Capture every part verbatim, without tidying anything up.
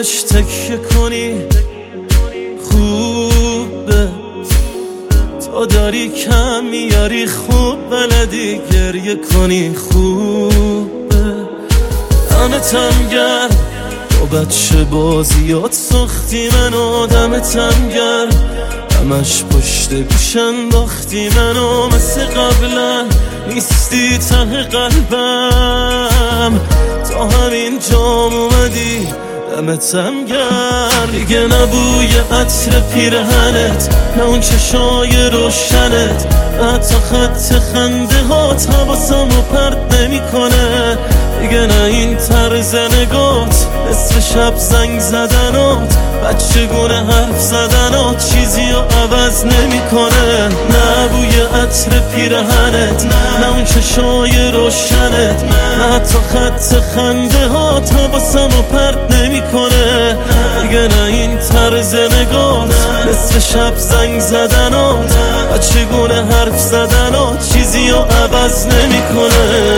بهش تکیه کنی خوبه، تو داری کم میاری خوب بلدی گریه کنی خوبه. دمتم گرم تو بچه بازیات ساختی منو، دمتم گرم همش پشت گوش انداختی منو، مثل قبلا نیستی ته قلبم، تا همین جام اومدی دمتم گرم. دیگه نبوی عطر پیرهنت، نه اون چشای روشنت، حتی خط خنده هات حواسمو پرت نمی کنه. دیگه نه این طرز نگات، نصف شب زنگ زدنات، بچگونه حرف زدنات چیزی رو عوض نمی کنه. نه بوی عطر پیرهنت، نه اون چشای روشنت، نه حتی خط خنده هات حواسمو پرت نمی کنه. دیگه نه این طرز نگات، نصف شب زنگ زدنات، بچگونه حرف زدنات چیزی رو عوض نمی کنه.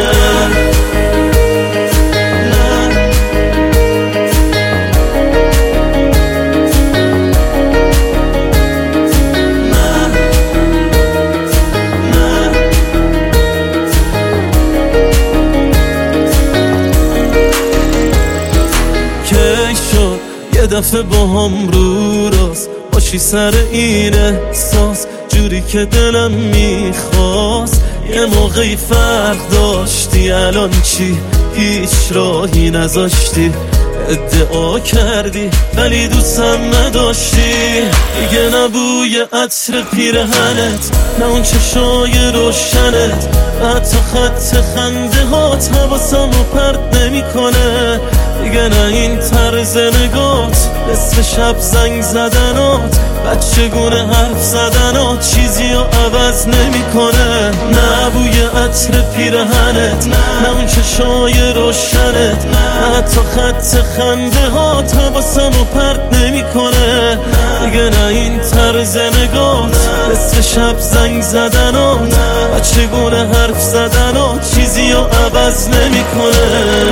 یه دفعه با هم رو راست باشی سر این احساس، جوری که دلم میخواست. یه موقعی فرق داشتی، الان چی؟ هیچ راهی نذاشتی، ادعا کردی ولی دوستم نداشتی. دیگه نبوی عطر پیرهنت، نه اون چشای روشنت، حتی خط خنده هات حواسمو پرت نمی کنه. دیگه نه این طرز نگات، نصف شب زنگ زدنات، بچگونه حرف زدنات چیزی رو عوض نمی کنه. نه بوی عطر پیرهنت، نه اون چشای روشنت، نه حتی خط خنده هات حواسمو پرت نمی کنه. دیگه نه این طرز نگات، نصف شب زنگ زدنات، بچگونه حرف زدنات چیزی رو عوض نمی کنه.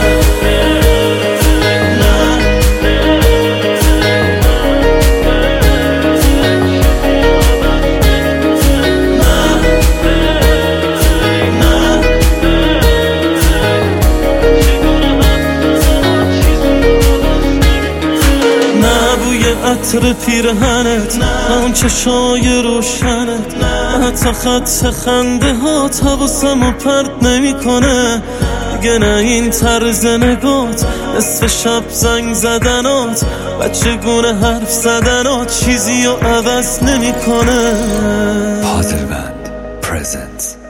عطر پیرهنت، نه اون چشای روشنت، نه حتی خط خنده هات حواسمو پرت نمی کنه. دیگه نه این طرز نگات، نصف شب زنگ زدنات، بچگونه حرف زدنات چیزی رو عوض نمی کنه. پازل بند پرزنت